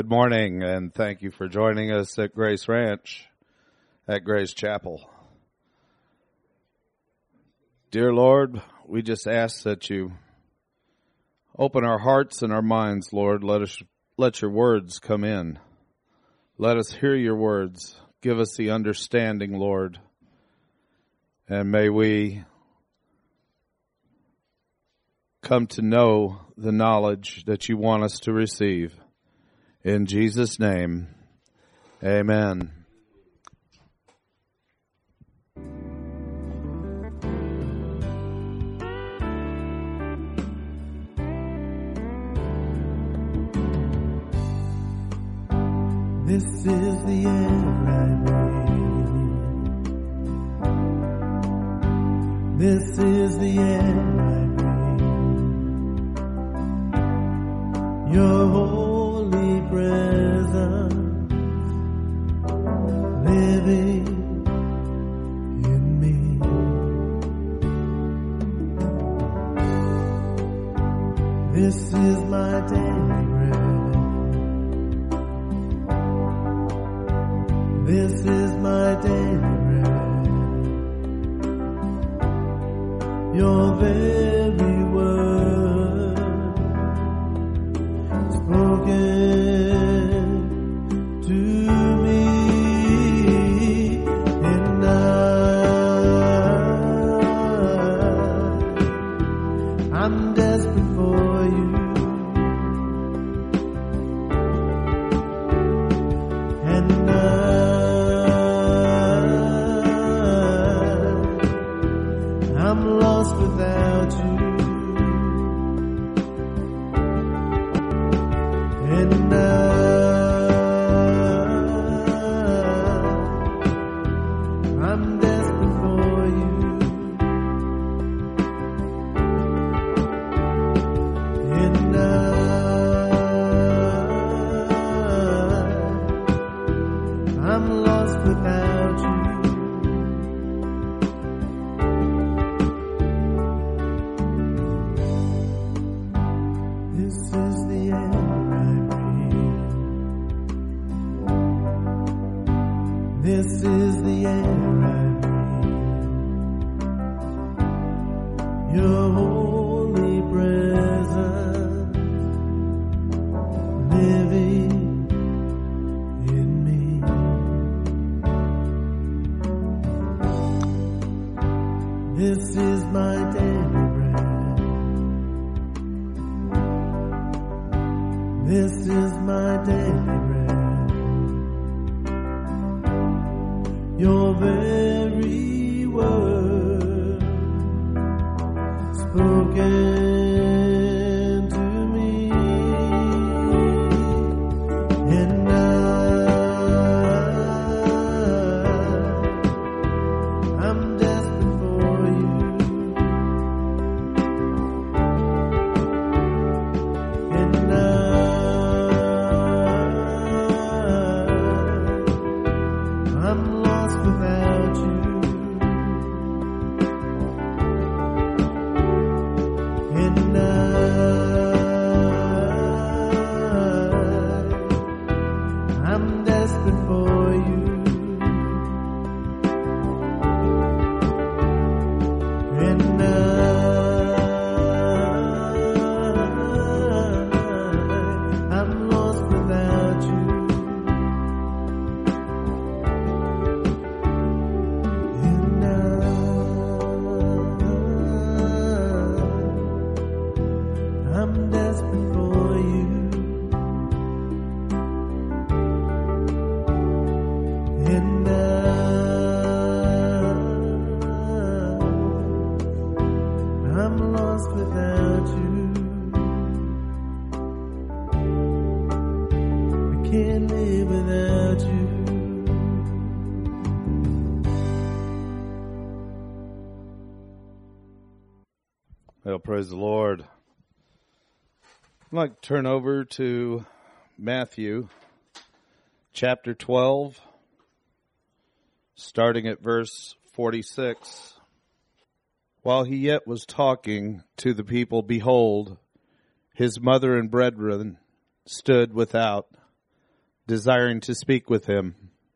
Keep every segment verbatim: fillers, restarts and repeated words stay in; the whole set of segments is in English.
Good morning, and thank you for joining us at Grace Ranch, at Grace Chapel. Dear Lord, we just ask that you open our hearts and our minds, Lord. Let us let your words come in. Let us hear your words. Give us the understanding, Lord. And may we come to know the knowledge that you want us to receive. In Jesus' name, amen. This is the air I breathe. This is the air I breathe. Your holy presence living in me. This is my daily bread. This is my daily bread. Your very word spoken to me, and I, I'm desperate for you, and I, I'm lost without you, and I, I'm desperate for you, and I, I'm lost without you. This is the air I breathe. This is the air I breathe. Your holy presence living in me. This is my daily bread. This is my daily bread. Your very word spoken to me, and I, I'm desperate for you, and I, I'm lost without you, and I, I'm desperate for you, and I, I'm lost without you, and I, I'm desperate for you, and I, I'm lost without you. I can't live without you. Well, praise the Lord. I'd like to turn over to Matthew chapter twelve, starting at verse forty-six. While he yet was talking to the people, behold, his mother and brethren stood without, desiring to speak with him.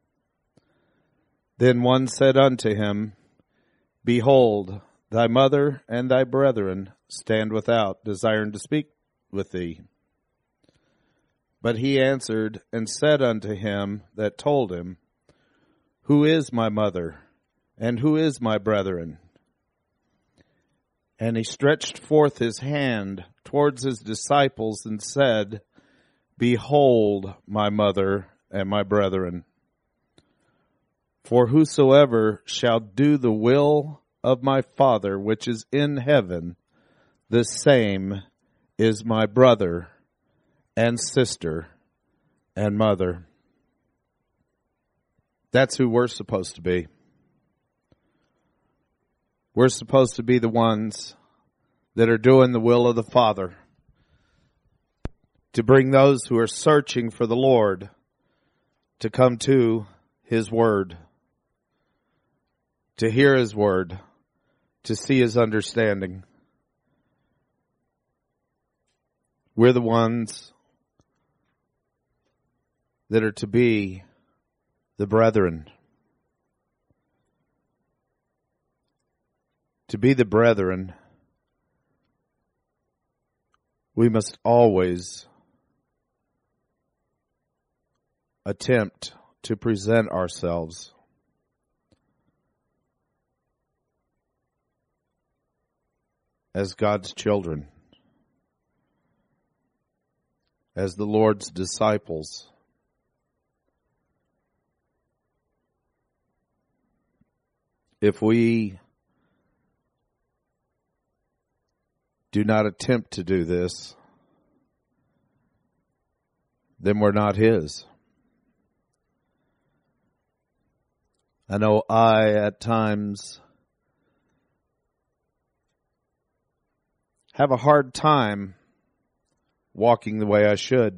Then one said unto him, Behold, thy mother and thy brethren stand without, desiring to speak with thee. But he answered and said unto him that told him, Who is my mother, and who is my brethren? And he stretched forth his hand towards his disciples and said, Behold my mother and my brethren. For whosoever shall do the will of my Father which is in heaven, the same is my brother and sister and mother. That's who we're supposed to be. We're supposed to be the ones that are doing the will of the Father, to bring those who are searching for the Lord to come to His Word, to hear His Word, to see His understanding. We're the ones that are to be the brethren. To be the brethren, we must always attempt to present ourselves as God's children, as the Lord's disciples. If we do not attempt to do this, then we're not His. I know I, at times, have a hard time walking the way I should.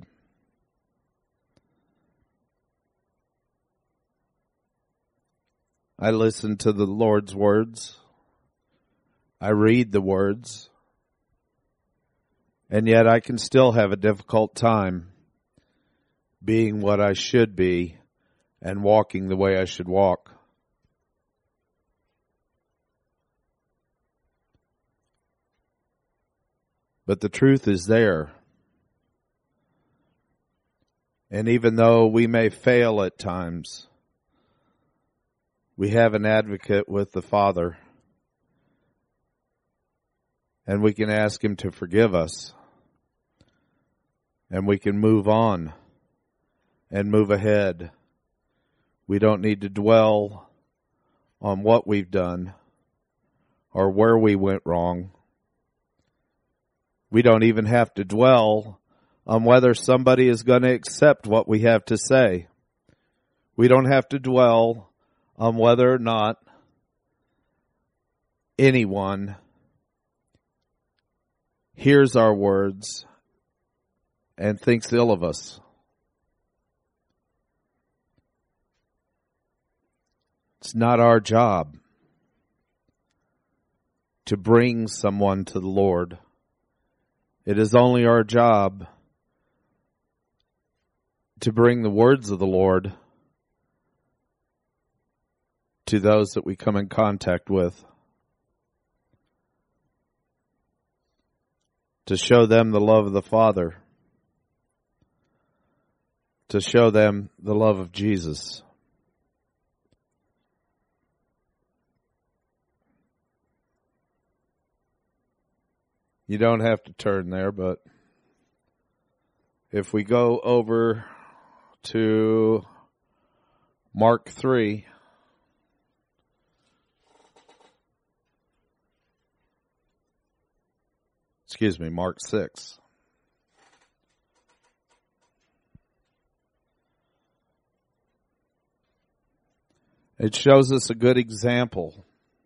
I listen to the Lord's words. I read the words. And yet I can still have a difficult time being what I should be and walking the way I should walk. But the truth is there. And even though we may fail at times, we have an advocate with the Father. And we can ask Him to forgive us. And we can move on and move ahead. We don't need to dwell on what we've done or where we went wrong. We don't even have to dwell on whether somebody is going to accept what we have to say. We don't have to dwell on whether or not anyone hears our words and thinks ill of us. It's not our job to bring someone to the Lord. It is only our job to bring the words of the Lord to those that we come in contact with, to show them the love of the Father, to show them the love of Jesus. You don't have to turn there, but if we go over to Mark three, excuse me, Mark six. It shows us a good example.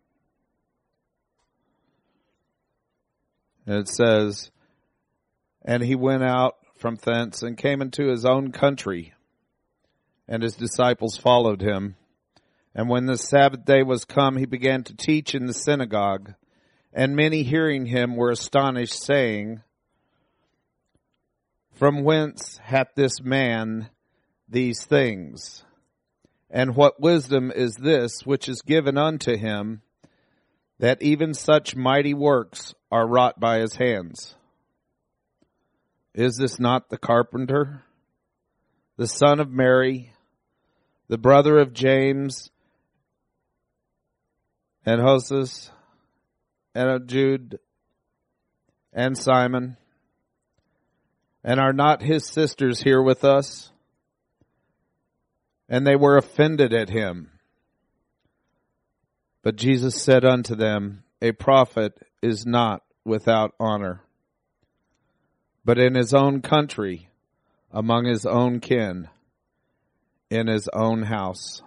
And it says, and he went out from thence and came into his own country, and his disciples followed him. And when the Sabbath day was come, he began to teach in the synagogue. And many hearing him were astonished, saying, From whence hath this man these things. And what wisdom is this which is given unto him, that even such mighty works are wrought by his hands? Is this not the carpenter, the son of Mary, the brother of James and Joses and of Jude and Simon? And are not his sisters here with us? And they were offended at him. But Jesus said unto them, a prophet is not without honor, but in his own country, among his own kin, in his own house.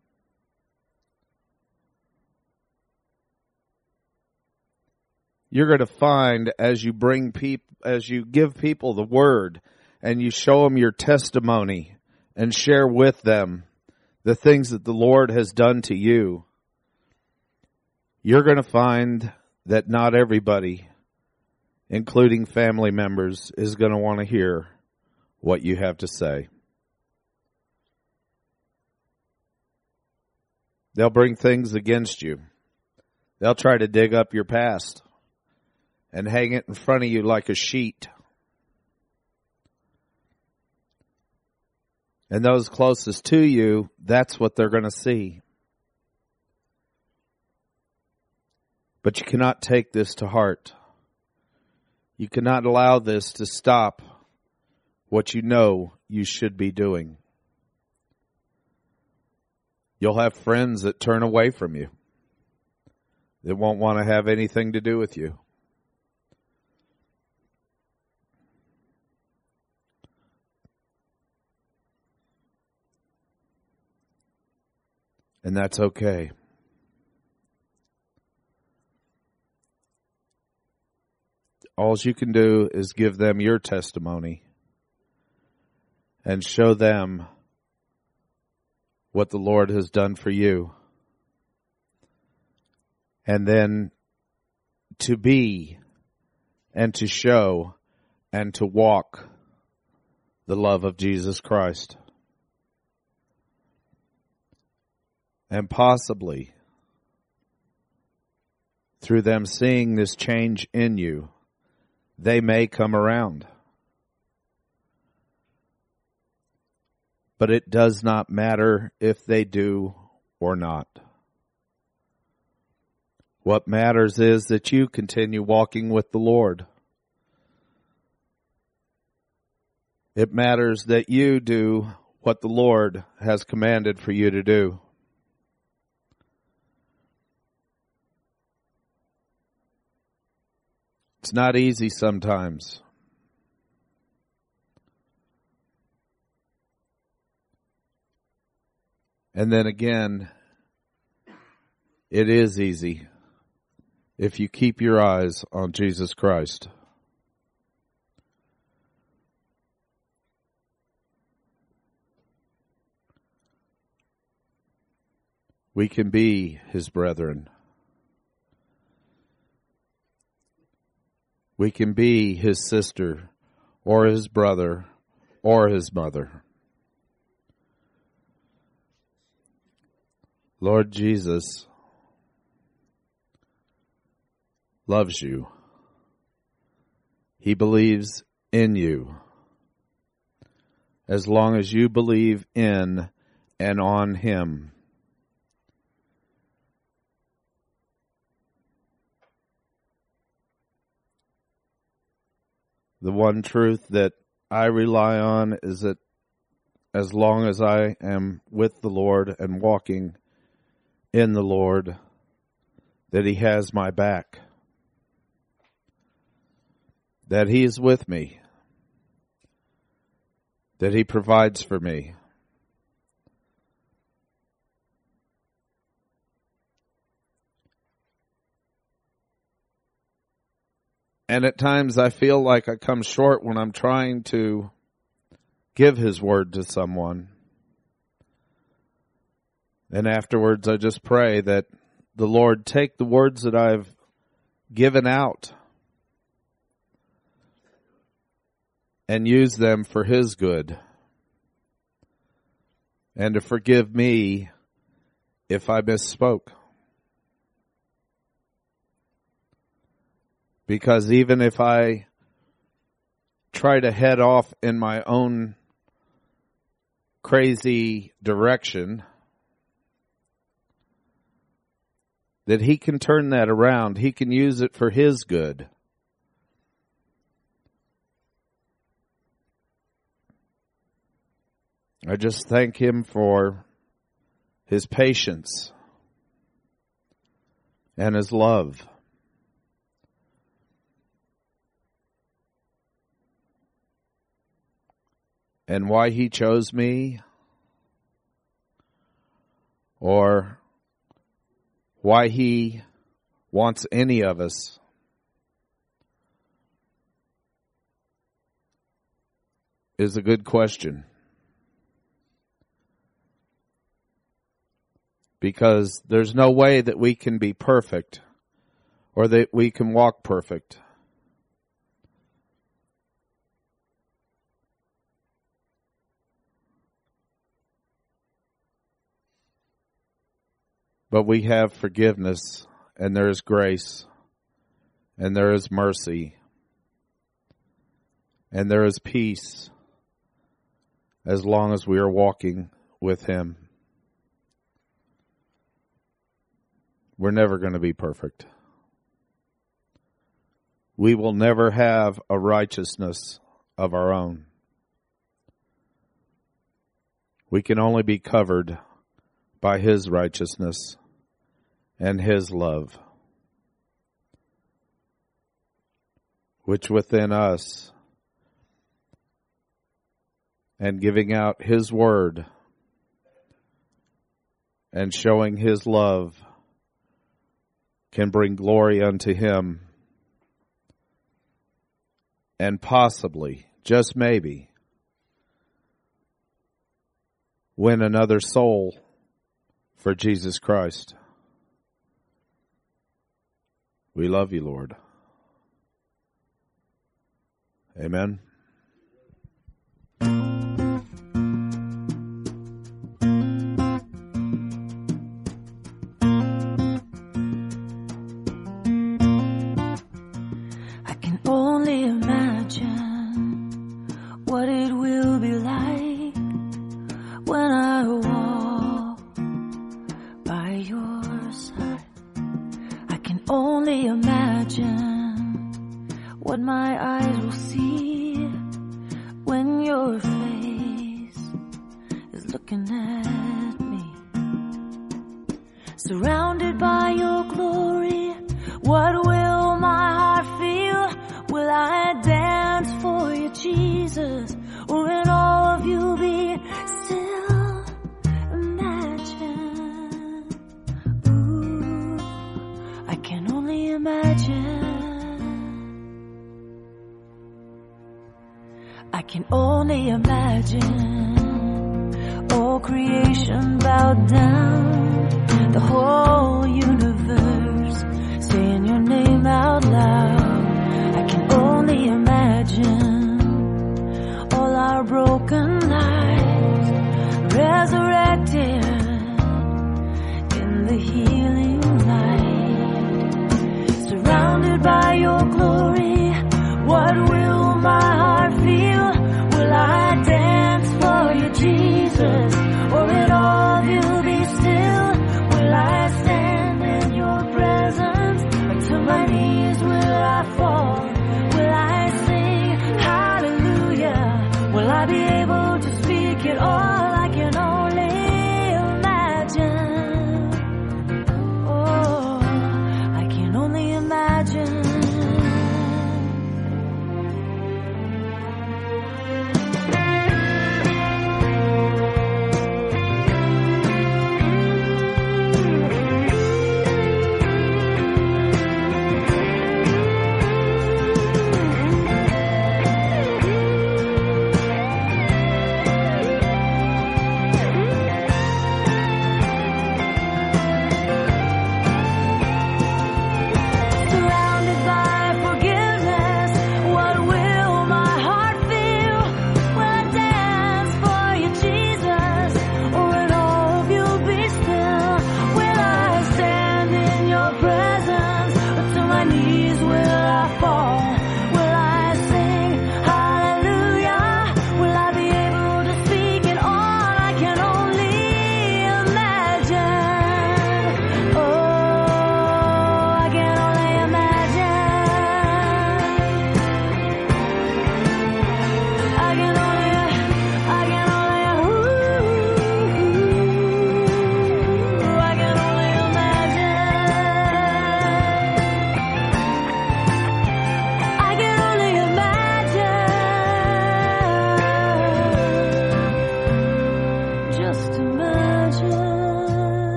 You're going to find as you bring people, as you give people the word and you show them your testimony and share with them the things that the Lord has done to you, you're going to find that not everybody, including family members, is going to want to hear what you have to say. They'll bring things against you. They'll try to dig up your past and hang it in front of you like a sheet. And those closest to you, that's what they're going to see. But you cannot take this to heart. You cannot allow this to stop what you know you should be doing. You'll have friends that turn away from you, that won't want to have anything to do with you. And that's okay. All you can do is give them your testimony and show them what the Lord has done for you. And then to be and to show and to walk the love of Jesus Christ. And possibly, through them seeing this change in you, they may come around. But it does not matter if they do or not. What matters is that you continue walking with the Lord. It matters that you do what the Lord has commanded for you to do. It's not easy sometimes. And then again, it is easy if you keep your eyes on Jesus Christ. We can be his brethren. We can be his sister or his brother or his mother. Lord Jesus loves you. He believes in you. As long as you believe in and on him. The one truth that I rely on is that as long as I am with the Lord and walking in the Lord, that he has my back, that he is with me, that he provides for me. And at times I feel like I come short when I'm trying to give his word to someone. And afterwards I just pray that the Lord take the words that I've given out and use them for his good. and to forgive me if I misspoke. Because even if I try to head off in my own crazy direction, that He can turn that around. He can use it for His good. I just thank Him for His patience and His love. And why He chose me, or why He wants any of us is a good question. Because there's no way that we can be perfect or that we can walk perfect. But we have forgiveness, and there is grace, and there is mercy, and there is peace as long as we are walking with Him. We're never going to be perfect. We will never have a righteousness of our own. We can only be covered by His righteousness and His love, which within us, and giving out His word and showing His love can bring glory unto Him, and possibly, just maybe, win another soul for Jesus Christ. We love You, Lord. Amen. I can only imagine what it will be like when I walk by Your side. I can only imagine what my eyes will see when Your face is looking at me. Surrounded by Your glory, what will my heart feel? Will I dance for You, Jesus? Or in all of You be still? Imagine. Ooh, I can only imagine. I can only imagine. All creation bowed down, the whole universe saying Your name out loud. I can only imagine all our broken lives resurrected in the healing light. Surrounded by Your glory, what will my heart feel? Will I dance for You, Jesus? Or in all of You be still? Will I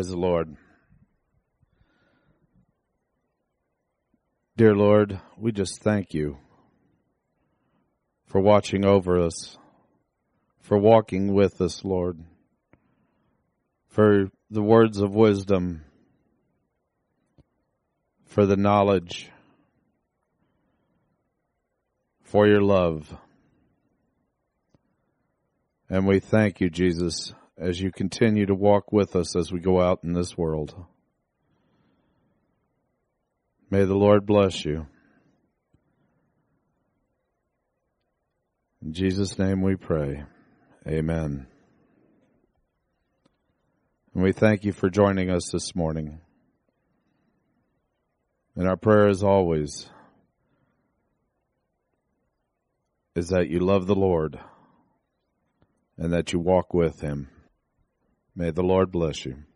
Praise the Lord. Dear Lord, we just thank you for watching over us, for walking with us, Lord, for the words of wisdom, for the knowledge, for your love. And we thank you, Jesus, as you continue to walk with us as we go out in this world. May the Lord bless you. In Jesus' name we pray. Amen. And we thank you for joining us this morning. And our prayer, as always, is that you love the Lord and that you walk with him. May the Lord bless you.